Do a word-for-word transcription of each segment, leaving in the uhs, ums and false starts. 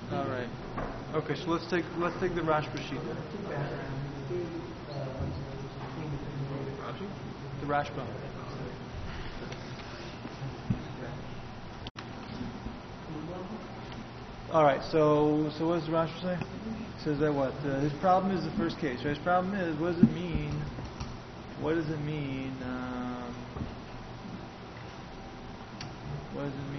All right. Okay, so let's take let's take the Rashba sheet. The Rashba. All right. So so what does the Rashba say? It says that what uh, his problem is the first case. Right? His problem is, what does it mean? What does it mean? Um, what does it mean?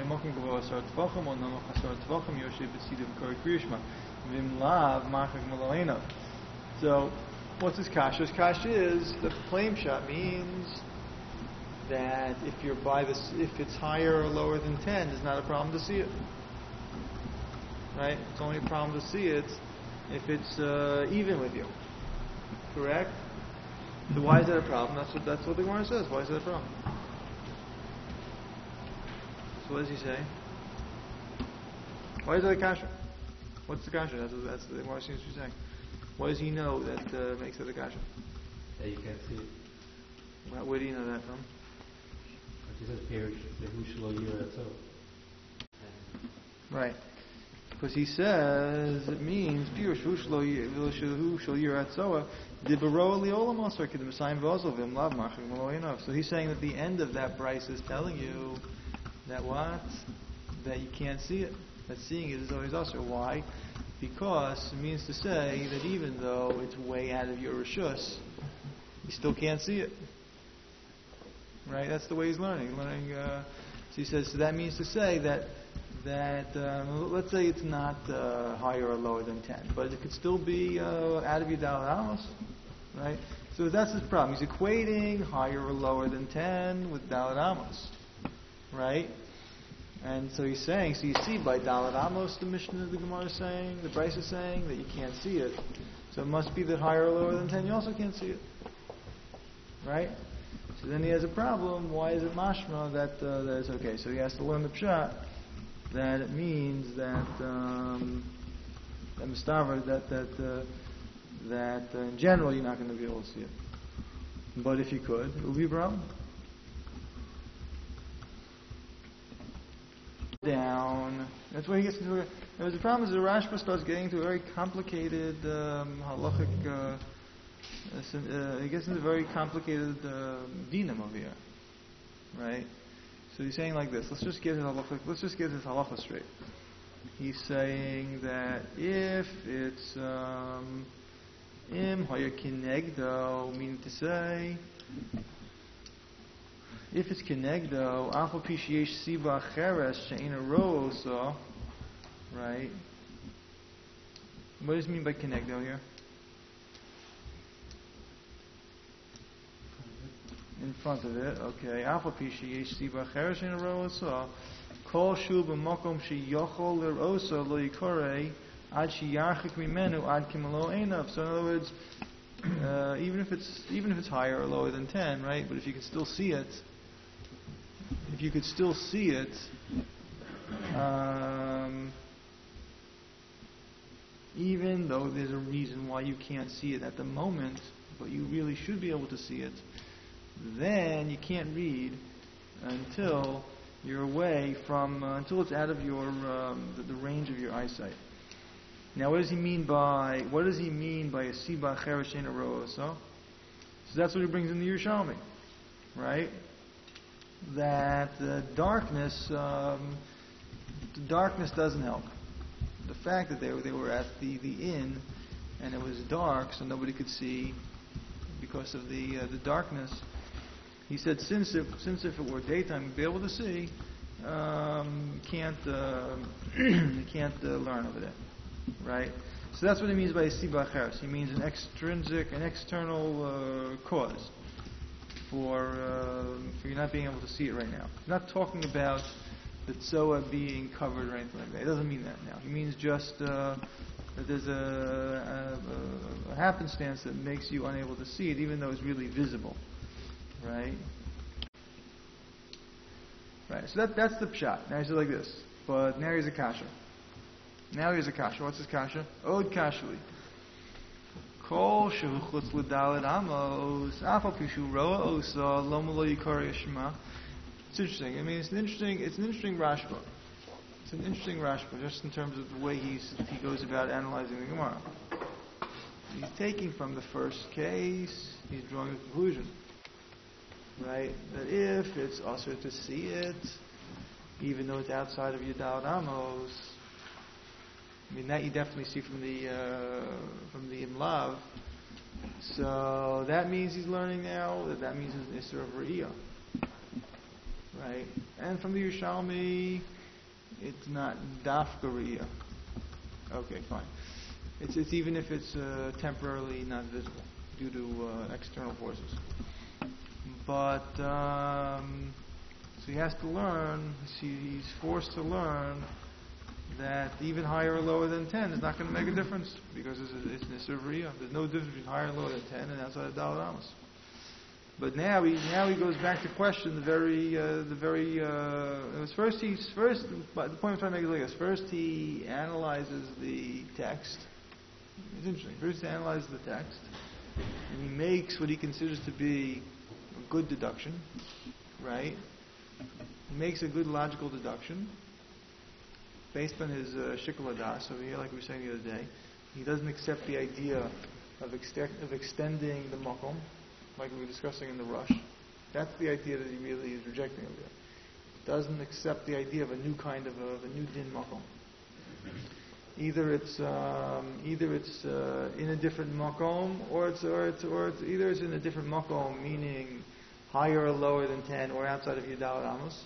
So, what's his kasha? His kasha is the flame shot means that if you're by this, if it's higher or lower than ten, it's not a problem to see it. Right? It's only a problem to see it if it's uh, even with you. Correct? So why is that a problem? That's what that's what the Gemara says. Why is that a problem? So what does he say? Why is that a kasha? What's the kasha? That's what that's the Gemara seems to be saying. What does he know that uh, makes it a kasha? That you can't see it. Well, where do you know that from? It says perish. Right. Because he says it means pirush hu shlo yiratzoa dibaro liolam asar kedemesayim v'ozovim lav marchik maloyinov. So he's saying that the end of that Bryce is telling you that what? That you can't see it. That seeing it is always asar. Why? Because it means to say that even though it's way out of your rishus, you still can't see it. Right? That's the way he's learning. Learning. Uh, so he says. So that means to say that. That um, let's say it's not uh, higher or lower than ten, but it could still be uh, out of your Dalet Amos, right? So that's his problem. He's equating higher or lower than ten with Dalet Amos, right? And so he's saying, so you see by Dalet Amos, the Mishnah of the Gemara is saying, the Bryce is saying that you can't see it. So it must be that higher or lower than ten, you also can't see it, right? So then he has a problem. Why is it mashma that uh, that it's okay? So he has to learn the pshat. That it means that um, that mistaver that that uh, that uh, in general you're not going to be able to see it, but if you could, it would be a problem. Down. That's where he gets into. The problem is the Rashba starts getting into a very complicated um, halachic. Uh, uh, he gets into very complicated uh, dinam over here, right? So he's saying like this. Let's just get his halacha. Let's just get his halacha straight. He's saying that if it's um, im haya kinegdo, meaning to say, if it's kinegdo, afal pi sheyesh siva cheres she'ena ro'osa, right? What does it mean by kinegdo here? In front of it, okay. Alpha pisha yesh siba cheresh in a row so kol shu b'makom sheyochol l'rosa lo yikorei ad sheyarchik mimenu ad kimalo einav. So in other words, uh, even if it's even if it's higher or lower than ten, right? But if you can still see it, if you could still see it, um, even though there's a reason why you can't see it at the moment, but you really should be able to see it. Then you can't read until you're away from, uh, until it's out of your um, the, the range of your eyesight. Now, what does he mean by what does he mean by a siba cheresh in a row? So, so that's what he brings in the Yerushalmi, right? That uh, darkness, um, the darkness doesn't help. The fact that they were they were at the, the inn and it was dark, so nobody could see because of the uh, the darkness. He said, since if since if it were daytime, you'd be able to see. Um, can't uh, you can't uh, learn over there, right? So that's what he means by siba cheres. He means an extrinsic, an external uh, cause for uh, for you not being able to see it right now. He's not talking about the tzoa being covered or anything like that. It doesn't mean that now. He means just uh, that there's a, a, a happenstance that makes you unable to see it, even though it's really visible. Right? Right. So that that's the pshat. Now he's like this. But now here's a kasha. Now here's a kasha. What's his kasha? Od kashli. Kol shehuchutz l'dalet amos afal pishu roa osa lomu lo yikari yishma. It's interesting. I mean, it's an interesting. It's an interesting Rashba. It's an interesting Rashba, just in terms of the way he's, he goes about analyzing the Gemara. He's taking from the first case, he's drawing a conclusion. Right? That if it's also to see it, even though it's outside of Yudal Amos, I mean, that you definitely see from the uh, from the Imlav. So that means he's learning now that that means it's an Isser of Re'iyah. Right? And from the Yerushalmi, it's not Dafka Re'iyah. Okay, fine. It's, it's even if it's uh, temporarily not visible due to uh, external forces. But, um, so he has to learn, he's forced to learn that even higher or lower than ten is not going to make a difference because it's, it's an Isser of Re'iyah. There's no difference between higher and lower than ten and outside of Daled Amos. But now he now he goes back to question the very uh, the very uh, it was first he's first but the point I'm trying to make is like this. First he analyzes the text. It's interesting. First he analyzes the text and he makes what he considers to be a good deduction, right? He makes a good logical deduction based on his uh, Shikul Hadas over here, like we were saying the other day. He doesn't accept the idea of, exte- of extending the makom, like we were discussing in the Rush. That's the idea that he really is rejecting over there. Doesn't accept the idea of a new kind of a, of a new din makom. Either it's um, either it's uh, in a different makom, or it's or it's or it's either it's in a different makom, meaning higher or lower than ten, or outside of Yudal Amos,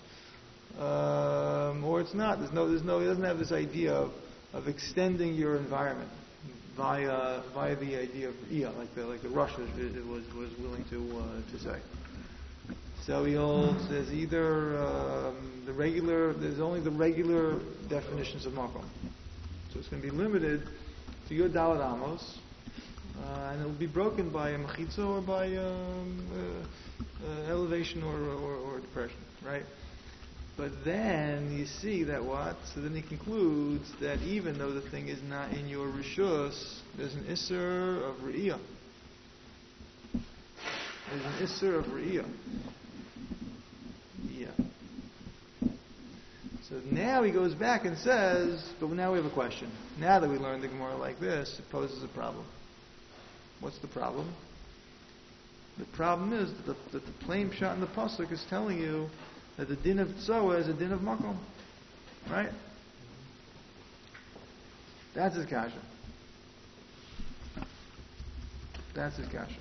um, or it's not. There's no there's no. He doesn't have this idea of, of extending your environment via via the idea of yeah, like the like the Rush was was, was willing to uh, to say. So he holds there's either um, the regular there's only the regular definitions of makom. So it's going to be limited to your Daled Amos, uh, and it will be broken by a mechitza or by um, uh, uh, elevation or, or, or depression, right? But then you see that what? So then he concludes that even though the thing is not in your rishus, there's an isser of re'iyah. There's an isser of re'iyah. Yeah. So now he goes back and says, but now we have a question. Now that we learned the Gemara like this, it poses a problem. What's the problem? The problem is that the, that the plain shot in the pasuk is telling you that the din of tzoa is a din of makom, right? That's his kasha. That's his kasha.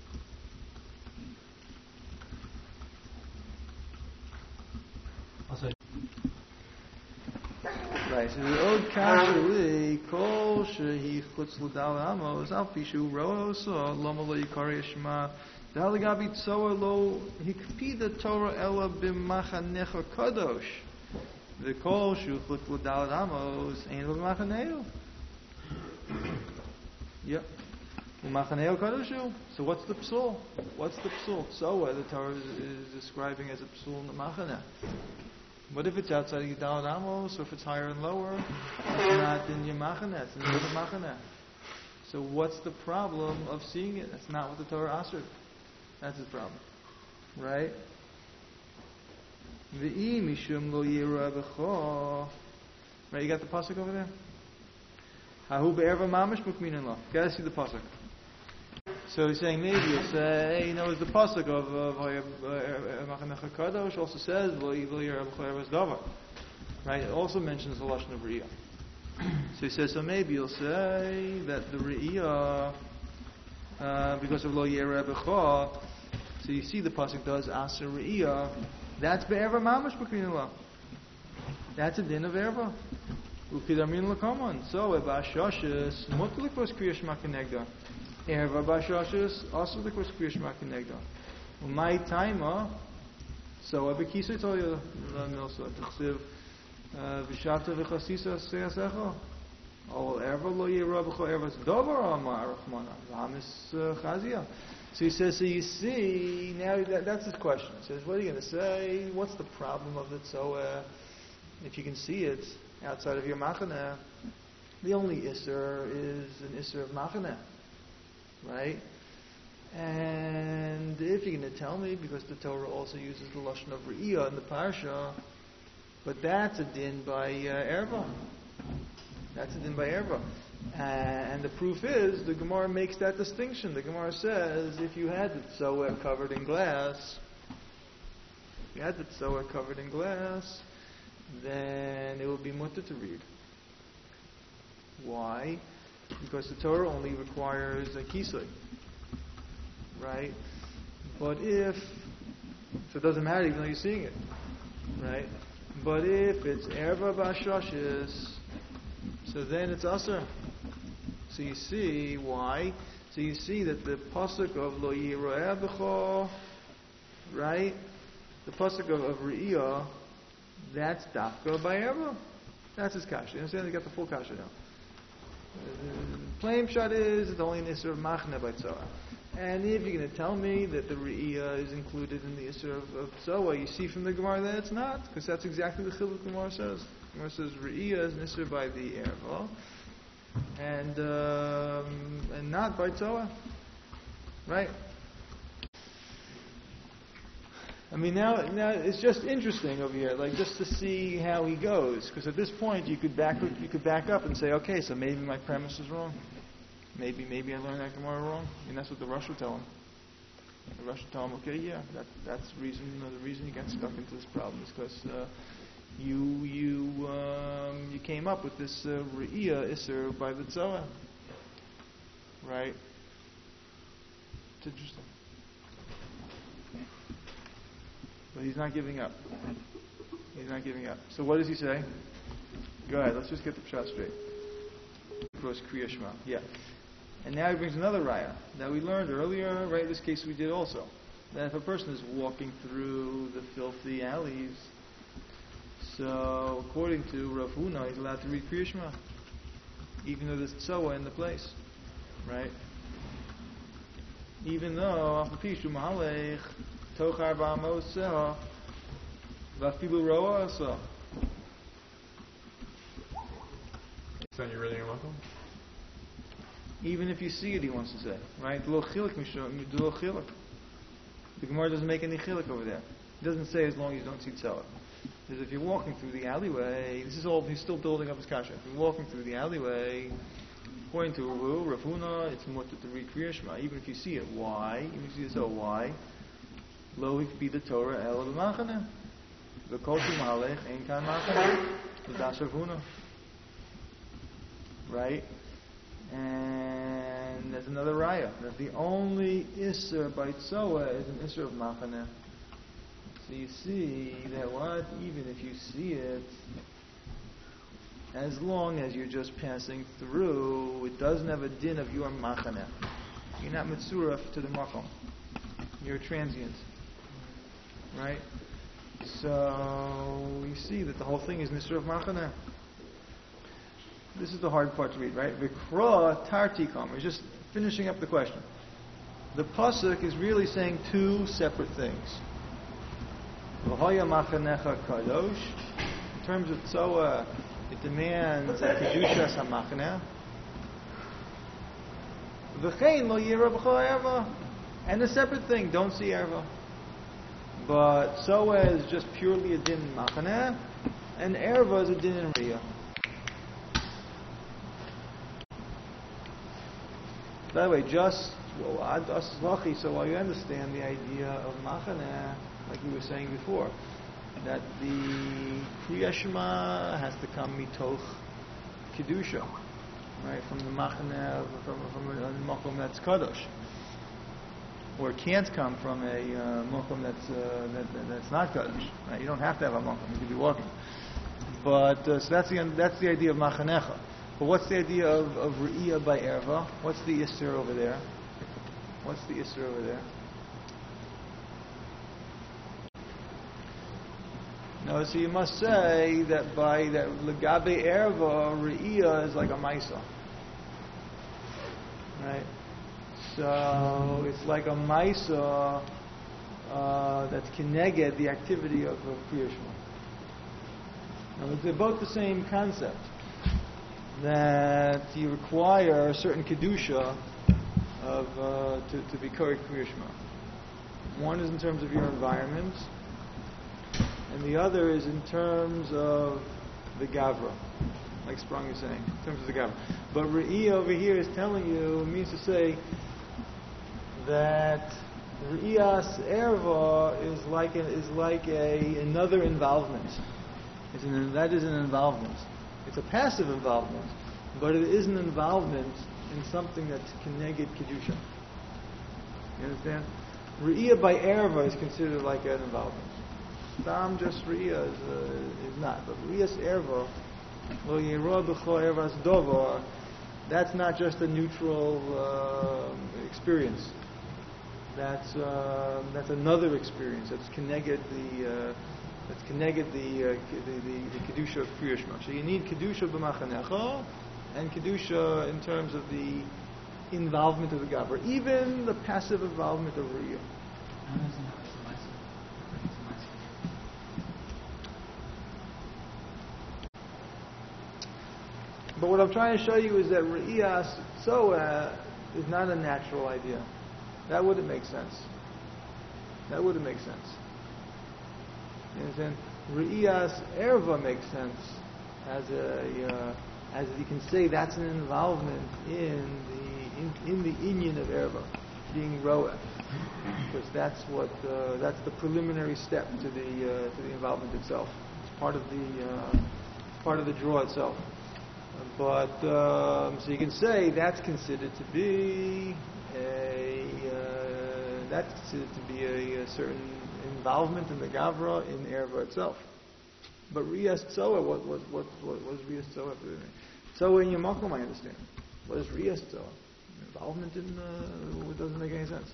Also, right. So the old kasha li kol shehi chutz l'dal amos al pishu ro so lama lo yikari yishma dal gabi tzoa lo hikpida Torah ela b'machanecha kadosh the kol shu chutz l'dal amos ein b'machaneu. Yep. B'machaneu kadoshu. So what's the psul? What's the psul? Tzoa the Torah is, is describing as a psul in the machaneh. What if it's outside of Yudal Amos, or if it's higher and lower? It's not in your machaneh, it's in the machaneh. So what's the problem of seeing it? That's not what the Torah answered. That's his problem. Right? V'i mishum lo yira b'cho. Right, you got the pasuk over there? Hahu be'erva mamish mukminin lo. You gotta see the pasuk. So he's saying maybe you'll say, you know, it's the pasuk of Machanecha Kadosh also says right? It also mentions the lashon of Re'iyah. So he says, so maybe you'll say that the Re'iyah, uh, because of Lo Yera B'cha, so you see the pasuk does Aser Re'iyah, that's Be'erva Mamash B'Krinillah. That's a din of Erva. Ukidamin L'Kamon. So, Eba Shoshes, Mutlik was Kriyash Makanegda. Erva bashashis also the course kriyash makinegda. My timer, so I bekisay told you the milsa tchsiv v'shata v'chasisa seyasecha. All erva lo yira b'cho ervas dover amar rachmana v'hamis chazia. So he says, so you see now that, that's his question. He says, what are you going to say? What's the problem of the tzoa? If you can see it outside of your machaneh, the only isser is an isser of machaneh. Right? And if you're going to tell me, because the Torah also uses the lashon of Re'iyah in the parsha, But that's a din by uh, erva. That's a din by erva. Uh, and the proof is, the Gemara makes that distinction. The Gemara says, if you had the tzoah covered in glass, if you had the tzoah covered in glass, then it would be mutter to read. Why? Because the Torah only requires a kisei, right? But if, so it doesn't matter even though you're seeing it, right? But if it's erva b'ashashis, so then it's aser. So you see why? So you see that the pasuk of lo yira'eh b'cho, right? The pasuk of, of re'iyah, that's dafka by erva. That's his kasha. You understand? You got the full kasha now. The plain shot is it's only an isser of machne by tzoah. And if you're going to tell me that the re'iyah is included in the isser of, of tzoah, you see from the Gemara that it's not, because that's exactly the chiluk the Gemara says. The Gemara says re'iyah is an isser by the erva, and um, and not by tzoah, right? I mean, now, now it's just interesting over here, like just to see how he goes. Because at this point, you could back, you could back up and say, okay, so maybe my premise is wrong. Maybe, maybe I learned that Gemara wrong. And that's what the Rosh will tell him. The Rosh will tell him, okay, yeah, that, that's the reason. You know, the reason you got stuck into this problem is because uh, you, you, um, you came up with this uh, re'iyah isser by the tzoah, right? It's interesting. But he's not giving up. He's not giving up. So what does he say? Go ahead, let's just get the pshat straight. Cross Kriya Shema. Yeah. And now he brings another raya that we learned earlier, right? In this case we did also. That if a person is walking through the filthy alleys, so according to Rav Huna, he's allowed to read Kriya Shema, even though there's tzoah in the place. Right? Even though Afapishu Mahalech Toch arba amos seha, vafilu roa asa. So you're reading a Makom? Even if you see it, he wants to say, right? Lo chiluk mishum, lo chiluk. The Gemara doesn't make any chiluk over there. It doesn't say as long as you don't see tzoah. Because if you're walking through the alleyway, this is all, he's still building up his kasha. If you're walking through the alleyway, according to Rav Huna, it's mutter to read Kriya Shema, even if you see it. Why? Even if you see it, so why? Lo be the Torah el b'machane. The koshi mahalech ein kan machane. The das Rav Huna. Right? And there's another raya that the only isser by tzoah is an isser of machane. So you see that what? Even if you see it, as long as you're just passing through, it doesn't have a din of your machane. You're not mitzuraf to the makom. You're transient. Right? So we see that the whole thing is Nisra of Machana. This is the hard part to read, right? Vikra tartikam. We're just finishing up the question. The pasuk is really saying two separate things. V'hoya machanecha kadosh. In terms of tzoah, it demands a kedushas hamachana. V'chein lo yira b'cho erva. And the separate thing, don't see erva. But tzoah is just purely a din in machaneh, and erva is a din in riyah. By the way, just well, so while you understand the idea of machaneh, like we were saying before, that the Kriya Shema has to come mitoch kedusha, right, from the machaneh, from from a makom that's kadosh. Or it can't come from a uh, mokum that's uh, that, that, that's not kaddish. Right? You don't have to have a mokum; you could be walking. But uh, so that's the that's the idea of machanecha. But what's the idea of of re'iyah by erva? What's the isser over there? What's the isser over there? No, so you must say that by that legabe erva, re'iyah is like a maisa, right? So it's like a maisa uh, that's keneged the activity of, of Kriya Shema. Now, they're both the same concept, that you require a certain kedusha of uh, to, to be Korei Kriya Shema. One is in terms of your environment, and the other is in terms of the Gavra, like Sprung is saying, in terms of the Gavra. But Re'iyah over here is telling you, it means to say that Re'iyas Erva is like a, is like a another involvement. It's an, that is an involvement. It's a passive involvement, but it is an involvement in something that's Keneged Kedusha. You understand? Re'iyah by Erva is considered like an involvement. Stam just Re'iyah is, uh, is not. But Re'iyas Erva, Lo Yerah B'cho Ervas Dovar, that's not just a neutral uh, experience. That's uh, that's another experience. That's Keneged the uh, that's Keneged the, uh, the the the Kedusha of Kriya Shema. So you need Kedusha b'machanecha and Kedusha in terms of the involvement of the Gabra, even the passive involvement of Re'iyah. But what I'm trying to show you is that Re'iyas Tzoah is not a natural idea. That wouldn't make sense. That wouldn't make sense. You understand? Re'iyas Erva makes sense as a, uh, as you can say, that's an involvement in the in, in the inyan of Erva, being Roeh, because that's what uh, that's the preliminary step to the uh, to the involvement itself. It's part of the uh, part of the draw itself. But um, so you can say that's considered to be a uh, that's considered to be a, a certain involvement in the Gavra in Erva itself. But Re'iyas Tzoah, what what what what was Re'iyas Tzoah? Tzoah in Yemakom, I understand. What is Re'iyas Tzoah? Involvement in uh, it doesn't make any sense.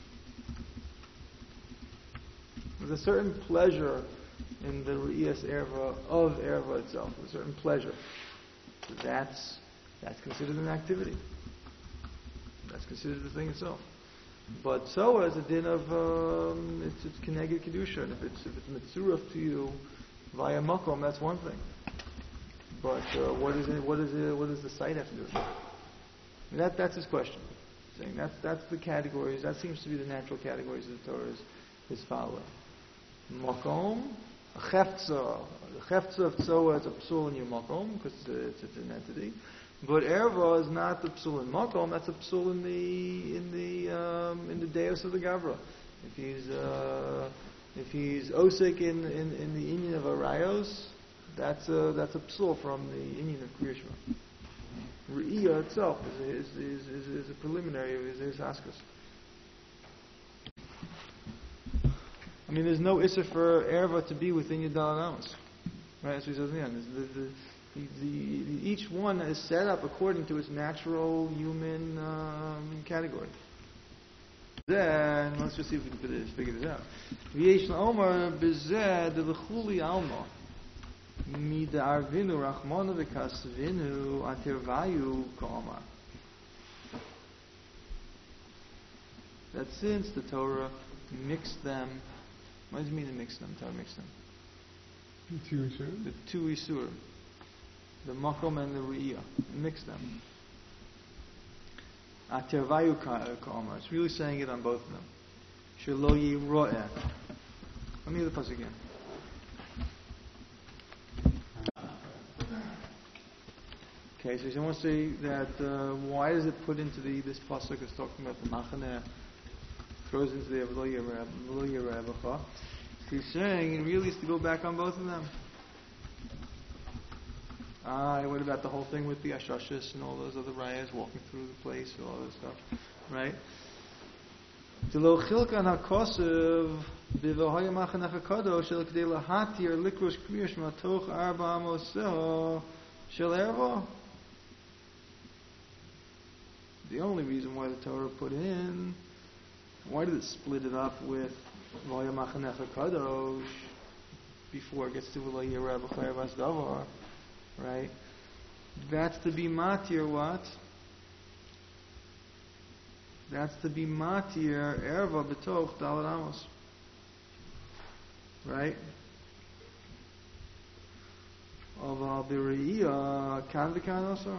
There's a certain pleasure in the Re'iyas Erva of Erva itself. A certain pleasure. So that's that's considered an activity. That's considered the thing itself. But Tzoah is a din of um, it's it's Keneged Kedusha, and if it's if it's mitzuraf to you via makom, that's one thing. But uh, what is it? What is it? What does the site have to do with it? And that that's his question. Saying that's that's the categories. That seems to be the natural categories of the Torah is, is following. Makom, chefza. The chefza of Tzoah is a psul in your makom because it's, it's an entity. But Erva is not the psul in makom. That's a psul in the in the um, in the deus of the Gavra. If he's uh, if he's osik in, in, in the inyan of Arayos, that's a that's a psul from the inyan of Kriya Shema. Re'iyah itself is is, is is a preliminary of his, his askas. I mean, there's no issa for Erva to be within your Dalanamas. Right? That's what he says in the end. The, the, the, the, each one is set up according to its natural human um, category. Then, let's just see if we can figure this out. V'yesh la'omar b'zeh d'l'chuli alma mid'arvinu rachmanu v'kasvinu atirvayu ka'omar. That since the Torah mixed them, what does it mean to mix them? Torah mixed them. The two Isurim? The two Isurim. The Makom and the Re'iyah. Mix them. Atirvayu ka'omar. It's really saying it on both of them. Shelo yiro'eh. Let me hear the pasuk again. Okay, so you want to say that uh, why is it put into the this pasuk is talking about the Machaneh, throws into the V'lo Yireh B'cha. He's saying it really is to go back on both of them. Ah, what about the whole thing with the Ashashis and all those other rayas walking through the place and all this stuff, right? D'lo chilkan hakosev b'v'hoya machanech hakadosh shel k'dei lahatir likros kriya shema toch arba amoseho shel erva. The only reason why the Torah put in, why did it split it up with v'hoya machanech hakadosh before it gets to v'lo yireh b'chayr vas davar? Right? That's to be matir what? That's to be matir erva b'toch daled amos. Right? Of al b're'iyah kan v'kan also.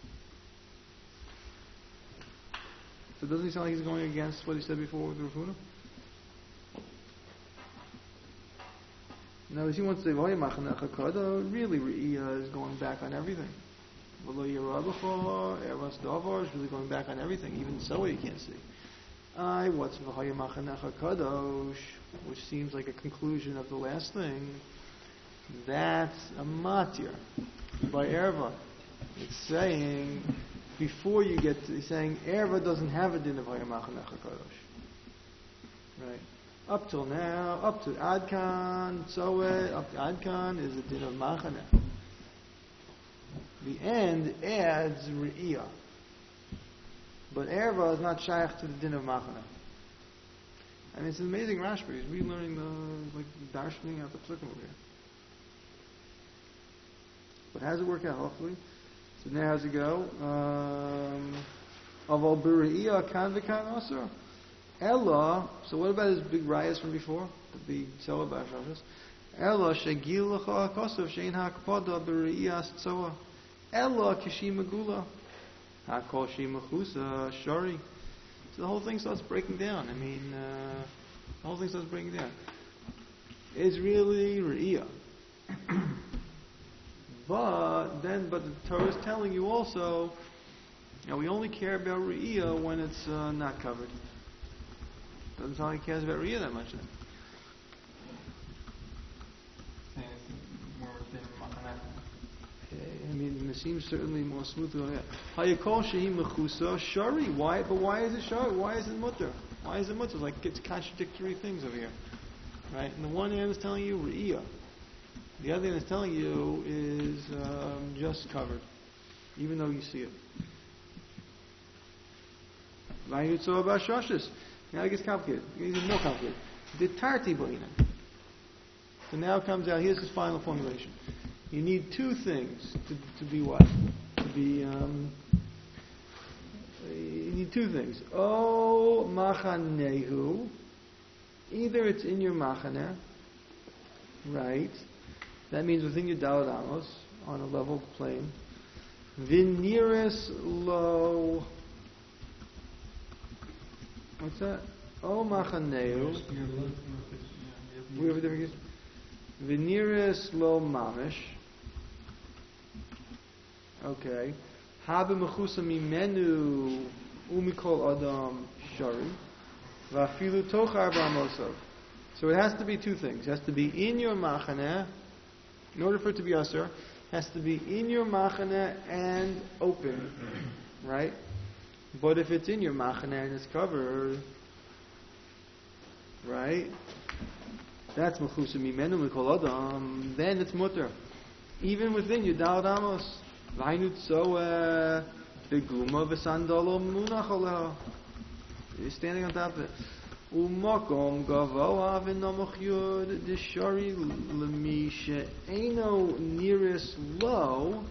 So doesn't he sound like he's going against what he said before with Rav Huna? Now, as he wants to say, "V'hoya machanecha kada," really, Re'iyah is going back on everything. V'lo yirah b'chor, eros davar is really going back on everything. Even so, you can't see. I, what's V'hoya machanecha kadosh, which seems like a conclusion of the last thing. That's a matir by erva. It's saying before you get to, it's saying erva doesn't have a din of V'hoya machanecha kadosh. Right. Up till now, up to Adkan, Tzoeh, up to Adkan is a din of Machaneh. The end adds Re'iyah. But Erva is not shaykh to the din of Machaneh. And it's an amazing Rashba. He's relearning the, like, darshaning out the psukim over here. But how does it work out, hopefully? So now how's it go? Um, Aval B'Re'iyah kan v'kan asur. Ella, so what about his big rayas from before? The big Tzoah Bashashas? Ella shegil l'cha kosov shein hakpada b're'iyas Tzoah. Ella kishim megula. Hakol shim mechusa shari. So the whole thing starts breaking down. I mean, uh, the whole thing starts breaking down. It's really re'iyah. But then, but the Torah is telling you also, you know, we only care about re'iyah when it's uh, not covered. Doesn't sound like he cares about Riyah that much then. Saying it's more within Machaneh. I mean, it seems certainly more smooth than that. Hayakol shehi mechusa shari. Why? But why is it shari? Why is it mutter? Why is it mutter? Like it's contradictory things over here, right? And the one hand is telling you Riyah. The other hand is telling you is um, just covered, even though you see it. Vayut so about shashis. Now it gets complicated. It gets even more complicated. The tarti boina. So now it comes out, here's his final formulation. You need two things to, to be what? To be, um, you need two things. O machanehu. Either it's in your machaneh, right? That means within your daled amos, on a level plane. Viniris lo. What's that? Oh, machaneu. We have a different case. Viniris lo mamish. Okay. Habe mechusa mimenu umikol adam shari. Vafilu tochar b'amosov. So it has to be two things. It has to be in your machaneh. In order for it to be asur, it has to be in your machaneh and open. Right? But if it's in your machaneh and it's covered, right? That's mechusa mimenu mikol adam. Then it's mutter, even within your daled amos. V'hainu tzoeh beguma v'sandalo munach aleha. You're standing on top of it. Umakom gavoa v'namoch yud deshari l'mi she'eno niris lo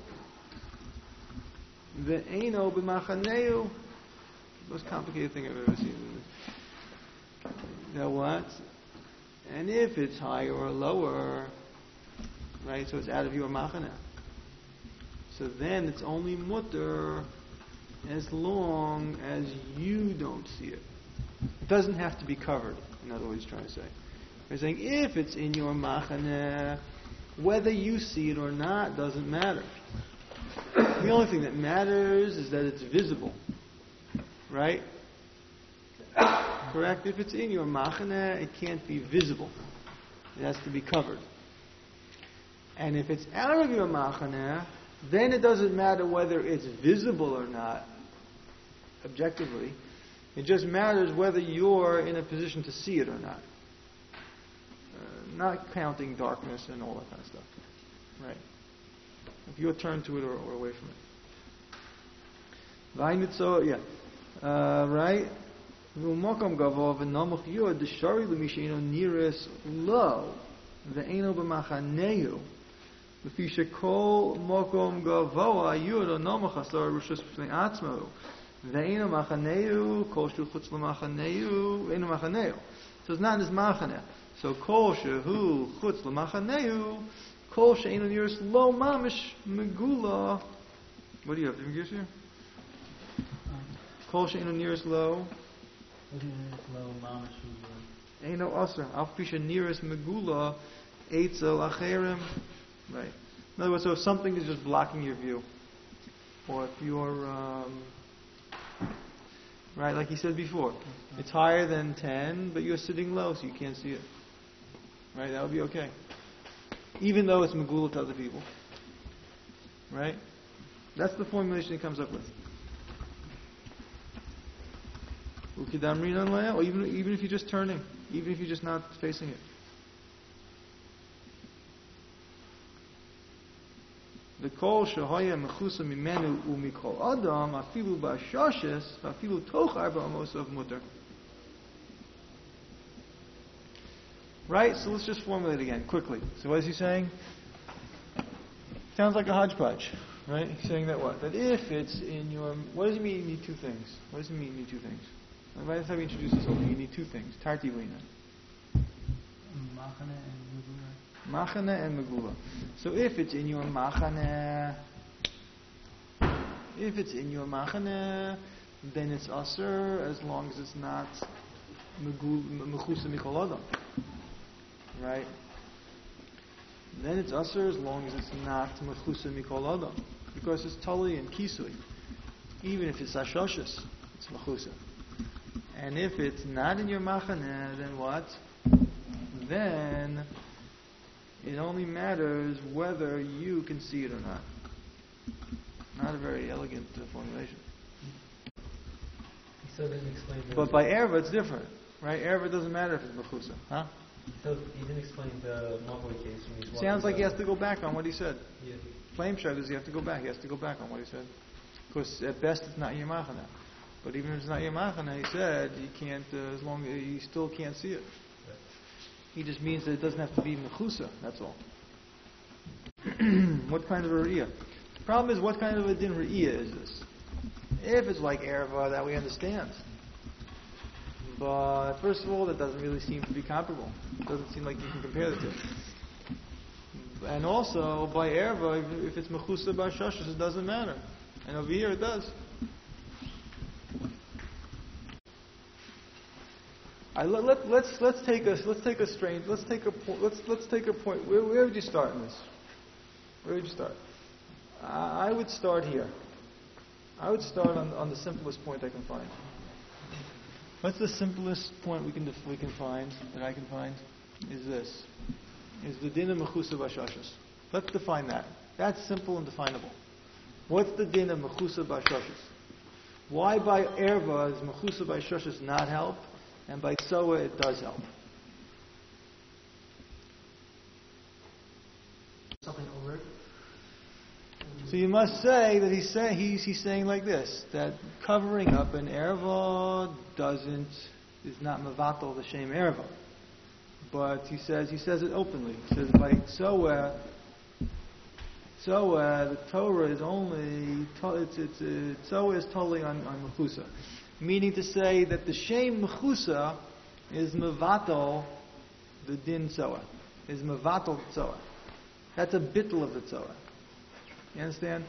v'eno b'machaneu. Most complicated thing I've ever seen. Now what? And if it's higher or lower, right? So it's out of your machaneh. So then it's only mutter as long as you don't see it. It doesn't have to be covered. In other words, he's trying to say. He's saying if it's in your machaneh, whether you see it or not doesn't matter. The only thing that matters is that it's visible. Right? Correct? If it's in your machaneh, it can't be visible. It has to be covered. And if it's out of your machaneh, then it doesn't matter whether it's visible or not, objectively. It just matters whether you're in a position to see it or not. Uh, not counting darkness and all that kind of stuff. Right? If you're turned to it or, or away from it. Vainitzo, yeah. Uh, right? V'umakam gavo v'namuch yod deshari l'misheino niris lo v'eino b'machaneu l'fi shekol mokom gavoa yod o namuch asar rishus b'fnei atzmo v'eino machaneu kol shu chutz l'machaneu v'eino machaneu. So it's not in his machaneh. So kol shehu chutz l'machaneu kol she'eino niris lo mamish megula. What do you have? Different gears here? Kol she'eino niris lo. Ain't no usher. Al fisha nearest megula Eitzel acherim. Right. In other words, so if something is just blocking your view, or if you're, um, right, like he said before, it's higher than ten, but you're sitting low, so you can't see it. Right, that would be okay. Even though it's megula to other people. Right? That's the formulation he comes up with. Or even, even if you're just turning, even if you're just not facing it. The kol shahaya mechusa mimenu umikol adam afilu ba'shashes afilu toch arba amos of mutter. Right? So let's just formulate again quickly. So what is he saying? Sounds like a hodgepodge, right? He's saying that what? That if it's in your... What does it mean you need two things? What does it mean you need two things? By the time we introduce this whole thing, you need two things. Tarti lina. Machane and Megula. Machane and Megula. So if it's in your Machane, if it's in your Machane, then it's Aser as long as it's not Mechusa Mikol Adam. Right? Then it's Aser as long as it's not Mechusa Mikol Adam. Because it's Tali and Kisui. Even if it's Ashoshes, it's Mechusa. And if it's not in your Machane, then what? Then it only matters whether you can see it or not. Not a very elegant uh, formulation. He still didn't explain the... But by Erva it's different, right? Erva doesn't matter if it's Mechusa. Huh? So he didn't explain the Mavoi case when he's Sounds like the, he has to go back on what he said. Yeah. Flame shutters, you have to go back. He has to go back on what he said. Because at best it's not your Machane. But even if it's not your Machane, he said you can't, uh, as long as you still can't see it. He just means that it doesn't have to be mechusa, that's all. What kind of a re'iyah? The problem is, what kind of a din re'iyah is this? If it's like erva, that we understand. But first of all, that doesn't really seem to be comparable. It doesn't seem like you can compare the two. And also, by erva, if, if it's mechusa b'ashashas, it doesn't matter. And over here, it does. I, let, let, let's let's take a let's take a strange let's take a po- let's let's take a point. Where, where would you start in this? Where would you start? I, I would start here. I would start on, on the simplest point I can find. What's the simplest point we can def- we can find that I can find? Is this? Is the din of mechusa b'ashashas? Let's define that. That's simple and definable. What's the din of mechusa b'ashashas? Why by erva is mechusa b'ashashas not help? And by tzoa it does help. Something over it. So you must say that he's saying he's he's saying like this, that covering up an erva doesn't is not mevatel the shem erva. But he says he says it openly. He says by tzoa tzoa the Torah is only it's it's uh, tzoa is totally on on mechusa. Meaning to say that the shem mechusa is mevatel the din tzoa. Is mevatel tzoa. That's a bittul of the tzoa. You understand?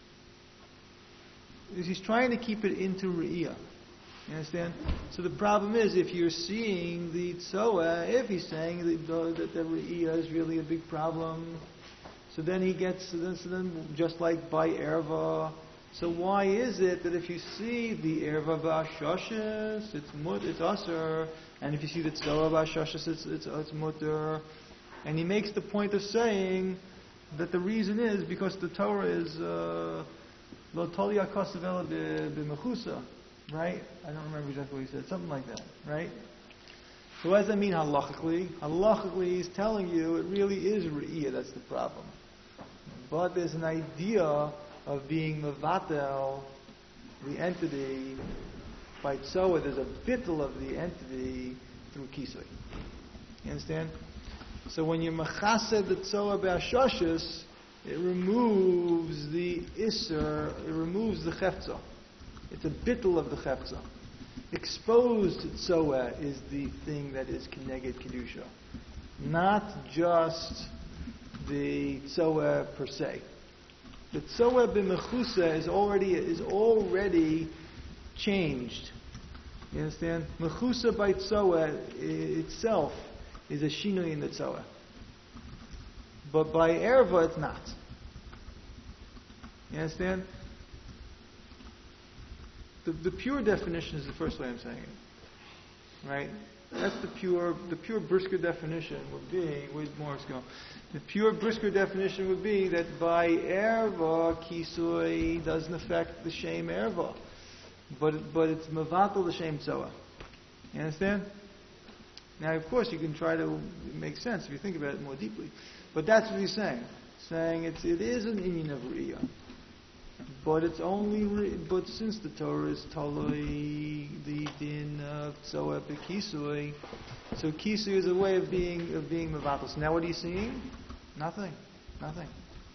He's trying to keep it into re'iyah. You understand? So the problem is, if you're seeing the tzoa, if he's saying that the, that the re'iyah is really a big problem, so then he gets, so then, so then just like by erva, so why is it that if you see the erva b'ashoshes, it's mut, it's aser, and if you see the tzoa b'ashoshes, it's it's it's mutter, and he makes the point of saying that the reason is because the Torah is lo toli hakosav ela b'mechusa, right? I don't remember exactly what he said, something like that, right? So what does that mean halachically? Halachically, he's telling you it really is re'iyah, that's the problem. But there's an idea of being mevatel the entity by tzoa. There's a bittul of the entity through kisui. You understand? So when you mechased the tzoa be'ashoshes, it removes the isser, it removes the chefza. It's a bittul of the chefza. Exposed tzoa is the thing that is keneged kedusha, not just the tzoa per se. The tzoa b'mechusa is already is already changed. You understand? Mechusa by tzoa itself is a shinui in the tzoa. But by erva, it's not. You understand? The, the pure definition is the first way I'm saying it. Right? That's the pure, the pure Brisker definition would be, where's Morris go? The pure Brisker definition would be that by erva, kisui doesn't affect the shame erva. But, but it's mavatal the shame tzoa. You understand? Now, of course, you can try to make sense if you think about it more deeply. But that's what he's saying. Saying it's, it is an inyan of Re'iyah. But it's only, re- but since the Torah is Taloi, the din of Tzoa B'Kisui, so Kisui is a way of being, of being Mavatal. So now what are you seeing? Nothing. Nothing.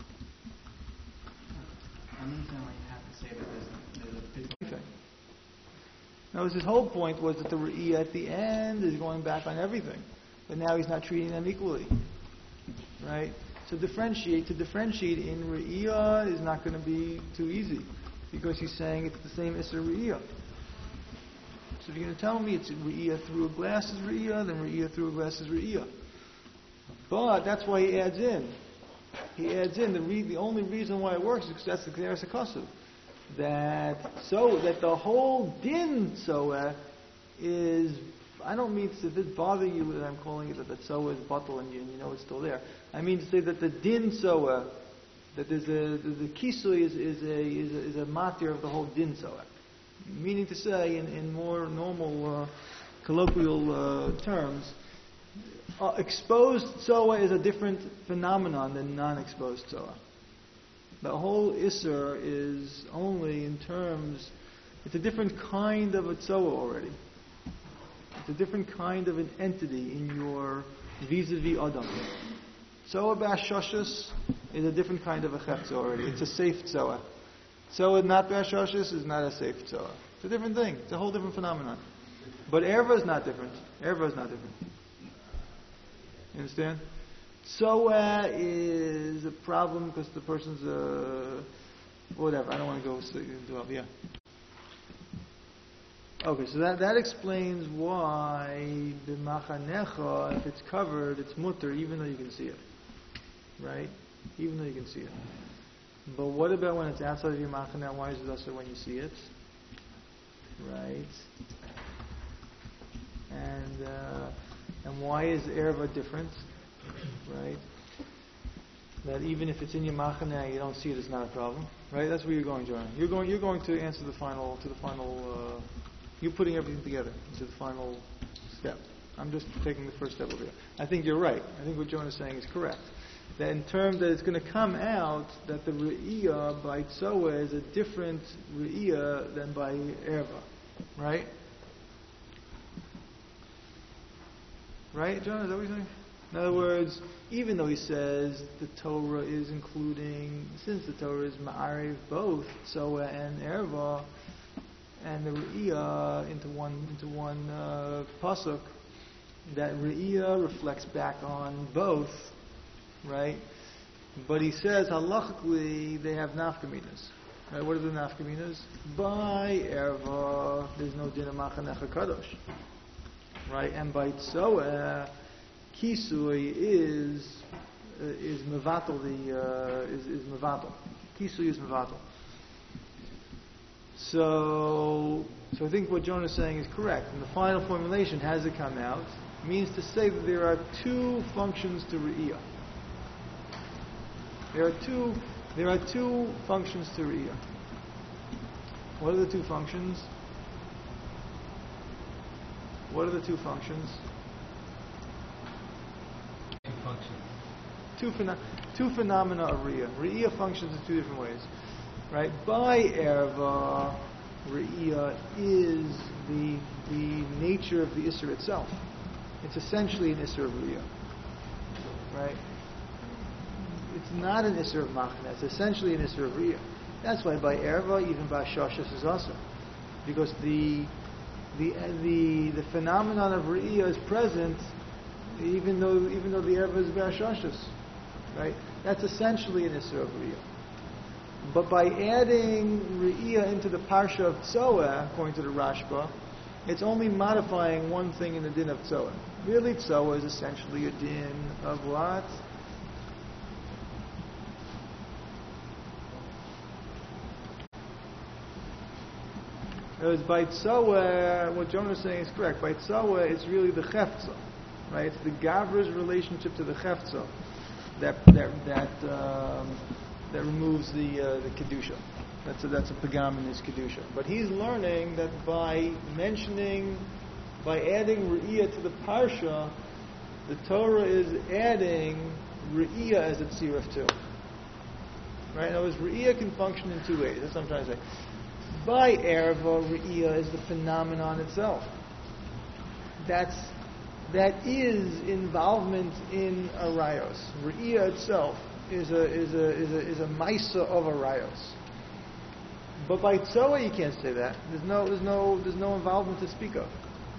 I understand why you have to say that there's, there's a big Anything. Now, his whole point was that the Re'iyah at the end is going back on everything. But now he's not treating them equally. Right? To differentiate, to differentiate in Re'iyah is not going to be too easy. Because he's saying it's the same Isser Re'iyah. So if you're going to tell me it's Re'iyah through a glass is Re'iyah, then Re'iyah through a glass is Re'iyah. But that's why he adds in. He adds in, the re- the only reason why it works is because that's the K'neres HaKasuv. That so that the whole din soa is, I don't mean to this bother you that I'm calling it that the soa is bottle and you, and you know it's still there. I mean to say that the din soa, that there's a the, the kisui is, is a is a, is a matir of the whole din soa. Meaning to say, in, in more normal uh, colloquial uh, terms, uh, exposed soa is a different phenomenon than non-exposed soa. The whole Isser is only in terms, it's a different kind of a tzoa already. It's a different kind of an entity in your vis-a-vis Adam. Tzoa b'ashoshus is a different kind of a chetz already. It's a safe tzoa. Tzoa not b'ashoshus is not a safe tzoa. It's a different thing. It's a whole different phenomenon. But erva is not different. Erva is not different. You understand? Tzoa is a problem because the person's uh, whatever. I don't want to go into it. Yeah. Okay, so that, that explains why the machanecha, if it's covered, it's mutter, even though you can see it. Right? Even though you can see it. But what about when it's outside of your machaneh? Why is it also when you see it? Right? And uh, and why is erva different? Right? That even if it's in your machaneh, you don't see it, it's not a problem. Right? That's where you're going, John. You're going. You're going to answer the final to the final. Uh, you're putting everything together into the final step. I'm just taking the first step over here. I think you're right. I think what Jonah is saying is correct. That in terms that it's going to come out that the re'iyah by tzoa is a different re'iyah than by erva. Right? Right, Jonah? Is that what you're saying? In other words, even though he says the Torah is including, since the Torah is ma'ariv both tzoa and erva, and the re'iyah into one into one uh, pasuk, that re'iyah reflects back on both, right? But he says halachically they have nafkaminas. Right? What are the nafkaminas? By erva, there's no din of machanecha kadosh, right? And by tzoa, kisui is uh, is mevatel the uh, is is mevatel. Kisui is mevatel. So, so I think what Jonah is saying is correct. And the final formulation, how does it come out? Means to say that there are two functions to re'iyah. There are two. There are two functions to re'iyah. What are the two functions? What are the two functions? Two functions. Two, pheno- two phenomena of re'iyah. Re'iyah functions in two different ways. Right? By erva, re'iyah is the the nature of the isser itself. It's essentially an isser of re'iyah. Right? It's not an isser of machaneh. It's essentially an isser of re'iyah. That's why by erva, even by shashas is also, because the the the the phenomenon of re'iyah is present, even though even though the erva is by shashas. Right? That's essentially an isser of re'iyah. But by adding re'iyah into the parsha of tzoa, according to the Rashba, it's only modifying one thing in the din of tzoa. Really, tzoa is essentially a din of what? Whereas by Tzoah, what Jonah is saying is correct. By Tzoah, it's really the Chefza, right? It's the Gavra's relationship to the Chefza that that that um, that removes the uh, the kedusha. That's a, that's a pagam in his kedusha. But he's learning that by mentioning, by adding re'iyah to the parsha, the Torah is adding re'iyah as a tziruf too. Right? In other words, re'iyah can function in two ways. That's what I'm trying to say. By erva, re'iyah is the phenomenon itself. That's that is involvement in arayos. Re'iyah itself is a is a is a is a maisa of arayos. But by tzoah you can't say that. There's no there's no there's no involvement to speak of.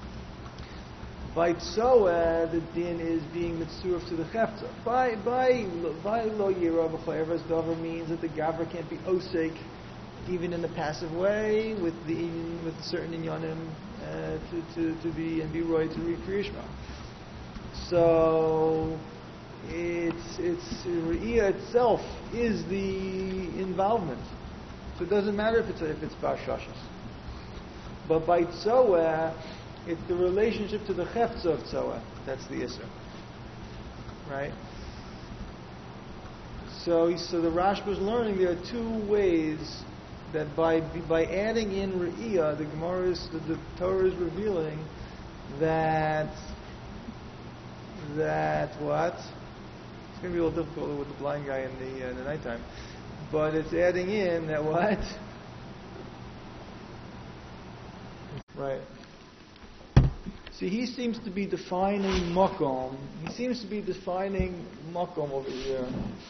By tzoah the din is being mitzurf to the chefza. By by by lo yira v'chayavas davar means that the gavra can't be osek even in a passive way with the with certain inyanim uh, to, to to be and be roy to read Kriya Shema. So it's it's re'iyah itself is the involvement. So it doesn't matter if it's if it's bar shashas. But by tzoah, it's the relationship to the chefza of tzoah that's the issur, right? So so the Rashba is learning there are two ways that by by adding in re'iyah, the Gemara is, the, the Torah is revealing that that what? It's going to be a little difficult with the blind guy in the uh, in the nighttime, but it's adding in that what? Right. See, he seems to be defining makom. He seems to be defining makom over here.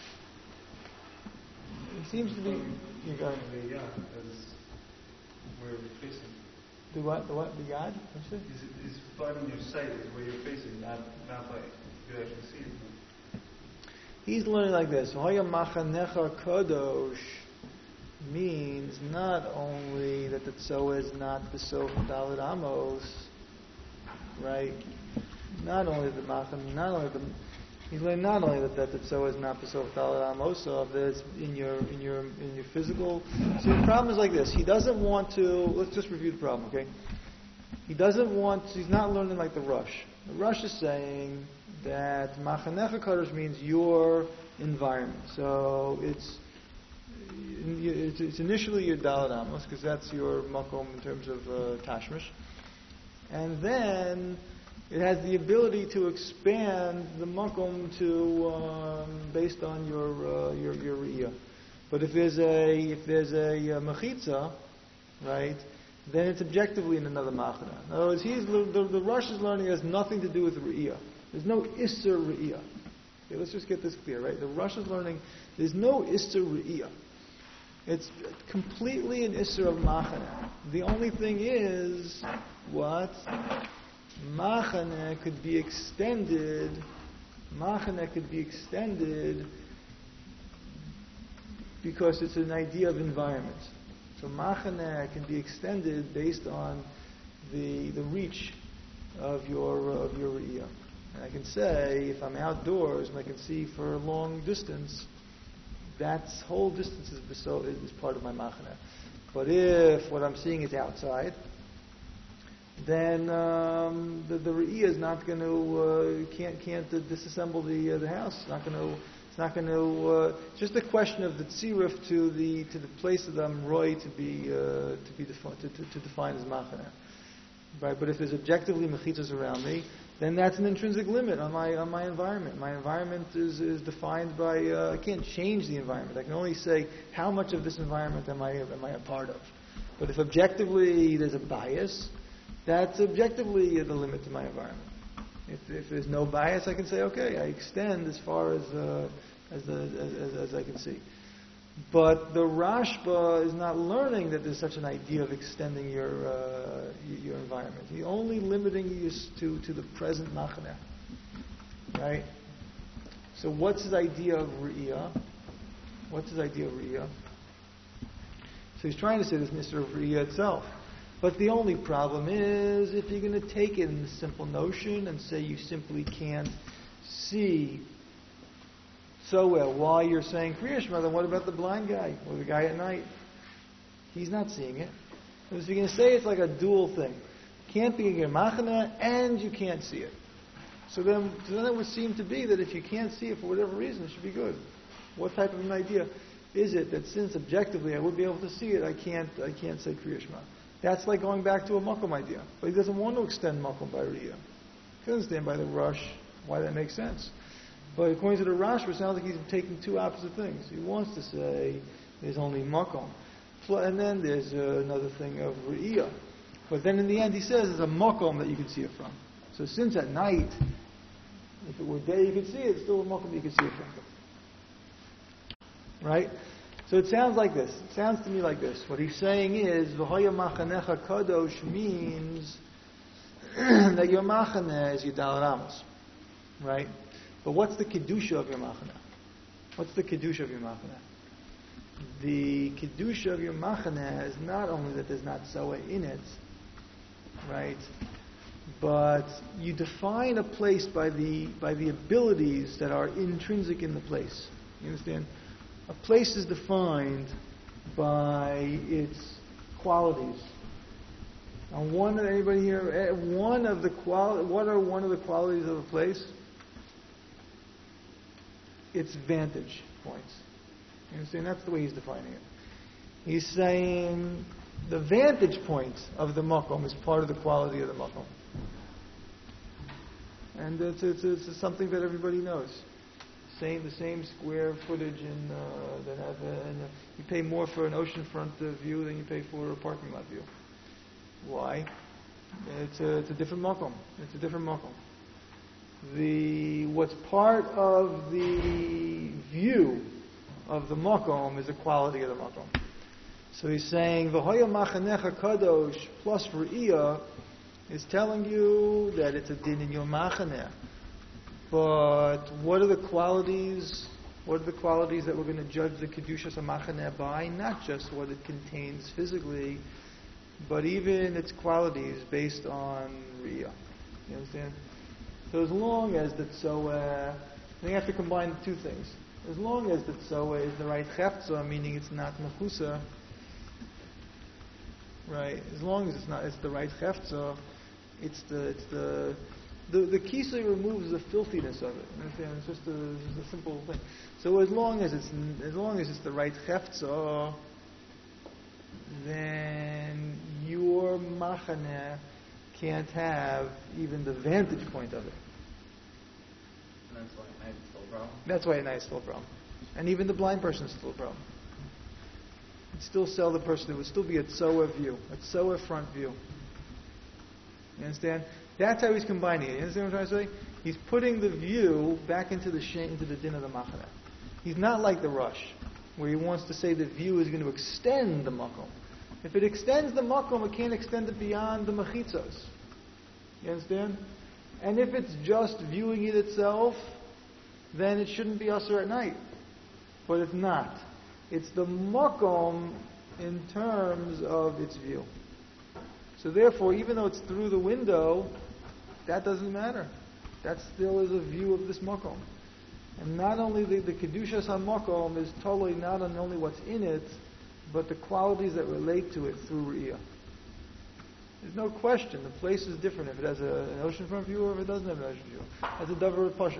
He seems to be. You go. The yad as where we're facing. The what? The what? The yad? What's it? Is is finding your sight is where you're facing, not not like you could actually see it. He's learning like this. Hoya machanecha kadosh means not only that the tzoah is not the sof daled amos, right? Not only the machan, not only the he's learning not only that, that the tzoah is not the sof daled amos, of that it's in your in your in your physical. See, the problem is like this. He doesn't want to. Let's just review the problem, okay? He doesn't want. He's not learning like the Rush. The Rush is saying that machanecha kadosh means your environment. So it's it's, it's initially your daled amos because that's your makom in terms of uh, tashmish, and then it has the ability to expand the makom to um, based on your uh, your your re'iyah. But if there's a if there's a uh, mechitza, right, then it's objectively in another machana. In other words, he's the, the, the Rush is learning has nothing to do with re'iyah. There's no issur re'iyah. Okay, let's just get this clear, right? The Rush is learning there's no issur re'iyah. It's completely an issur of machana. The only thing is what? Machane could be extended. Machane could be extended because it's an idea of environment. So machane can be extended based on the the reach of your uh, of your re'iyah. And I can say if I'm outdoors and I can see for a long distance, that whole distance is is part of my machane. But if what I'm seeing is outside, then um, the, the re'iyah is not going to uh, can't can't uh, disassemble the uh, the house. It's not going to. It's not going to. Uh, just a question of the tziruf to the to the place that I'm roy to be uh, to be defi- to, to, to define as machana. Right. But if there's objectively mechitzas around me, then that's an intrinsic limit on my on my environment. My environment is is defined by. Uh, I can't change the environment. I can only say how much of this environment am I am I a part of. But if objectively there's a bias, that's objectively the limit to my environment. If, if there's no bias, I can say, okay, I extend as far as uh, as, the, as, as I can see. But the Rashba is not learning that there's such an idea of extending your uh, your environment. He's only limiting you to, to the present machane. Right? So what's his idea of re'iyah? What's his idea of re'iyah? So he's trying to say this issur of re'iyah itself. But the only problem is if you're going to take it in the simple notion and say you simply can't see so well while you're saying Kriya Shema, then what about the blind guy or the guy at night? He's not seeing it. So you're going to say it's like a dual thing. Can't be in your machana and you can't see it. So then, so then it would seem to be that if you can't see it for whatever reason, it should be good. What type of an idea is it that since objectively I would be able to see it, I can't I can't say Kriya Shema? That's like going back to a makom idea. But he doesn't want to extend makom by Riyah. He doesn't understand by the rush why that makes sense. But according to the Rashba, it sounds like he's taking two opposite things. He wants to say there's only makom. And then there's uh, another thing of Riyah. But then in the end he says there's a makom that you can see it from. So since at night, if it were day you could see it, it's still a makom that you can see it from. Right? So it sounds like this. It sounds to me like this. What he's saying is, V'hoya machanecha kadosh means that your machane is your Daled Amos. Right? But what's the kedusha of your machane? What's the kedusha of your machane? The kedusha of your machane is not only that there's not soa in it, right? But you define a place by the by the abilities that are intrinsic in the place. You understand? A place is defined by its qualities. Now, one of anybody here, one of the quali- what are one of the qualities of a place? Its vantage points. You understand? That's the way he's defining it. He's saying the vantage point of the makom is part of the quality of the makom, and it's, it's, it's something that everybody knows. Same, the same square footage in uh, that have a, and, uh, you pay more for an oceanfront uh, view than you pay for a parking lot view. Why? It's a, it's a different makom. It's a different makom. The what's part of the view of the makom is the quality of the makom. So he's saying v'hoya machanecha kadosh plus Riyah is telling you that it's a din in your machaneh. But what are the qualities? What are the qualities that we're going to judge the kedushas hamachaneh by? Not just what it contains physically, but even its qualities based on Riyah. You understand? So as long as the tzoah, you have to combine the two things. As long as the tzoah is the right cheftzah, meaning it's not mechusa, right? As long as it's not, it's the right cheftzah. It's the it's the The, the kisei removes the filthiness of it. Understand? It's just a, it's a simple thing. So as long as it's as long as it's the right cheftzah, then your machaneh can't have even the vantage point of it. And that's why at night it's still a problem. That's why at night it's still a problem. And even the blind person is still a problem. It'd still sell the person. It would still be a tzoah view, a tzoah front view. You understand? That's how he's combining it. You understand what I'm trying to say? He's putting the view back into the sh- into the din of the machaneh. He's not like the rush, where he wants to say the view is going to extend the makom. If it extends the makom, it can't extend it beyond the mechitzos. You understand? And if it's just viewing it itself, then it shouldn't be usher at night. But it's not. It's the makom in terms of its view. So therefore, even though it's through the window, that doesn't matter. That still is a view of this makom. And not only the, the kedushas ha-makom is totally not on only what's in it, but the qualities that relate to it through Riyah. There's no question. The place is different if it has a, an oceanfront view or if it doesn't have an ocean view. That's a davar pasha.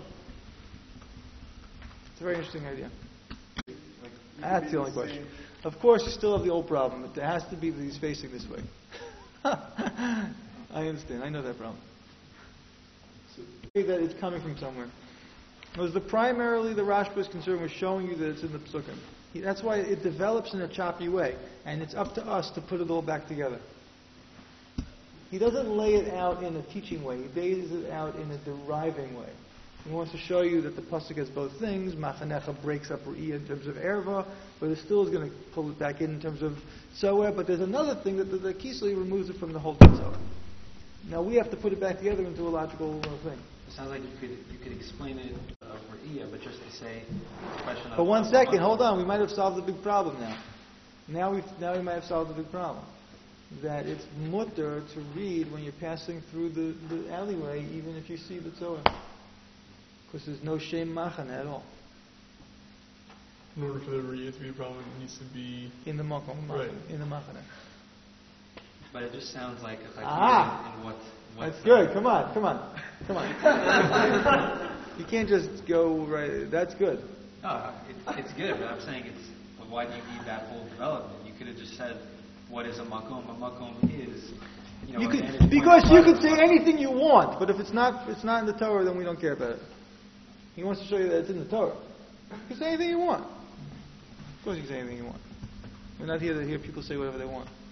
It's a very interesting idea. Like, That's the only question. Of course, you still have the old problem. It has to be that he's facing this way. I understand. I know that problem. So, that it's coming from somewhere. Because the primarily the Rashba is concerned with showing you that it's in the Psukim. He, that's why it develops in a choppy way, and it's up to us to put it all back together. He doesn't lay it out in a teaching way. He lays it out in a deriving way. He wants to show you that the pasuk has both things. Machanecha breaks up Riyah in terms of erva, but it still is going to pull it back in in terms of soa. But there's another thing that the, the kisei removes it from the whole soa. Now we have to put it back together into a logical uh, thing. It sounds like you could you could explain it uh, for Iya, but just to say it's a question of. But one second, hold on. We might have solved the big problem now. Now we now we might have solved the big problem. That it's mutter to read when you're passing through the, the alleyway, even if you see the Zohar. Because there's no shem machan at all. In order for the Riyah to be a problem, it needs to be In the makom, Right. in the machaneh. But it just sounds like a Ah! and what. what That's good. Come on, come on, come on. You can't just go right. That's good. No, it, it's good, but I'm saying it's. But why do you need that whole development? You could have just said, "What is a makom?" A makom is, you know, You a could, vantage point because of you light. could say anything you want, but if it's not, if it's not in the Torah, then we don't care about it. He wants to show you that it's in the Torah. You can say anything you want. Of course, you can say anything you want. We're not here to hear people say whatever they want.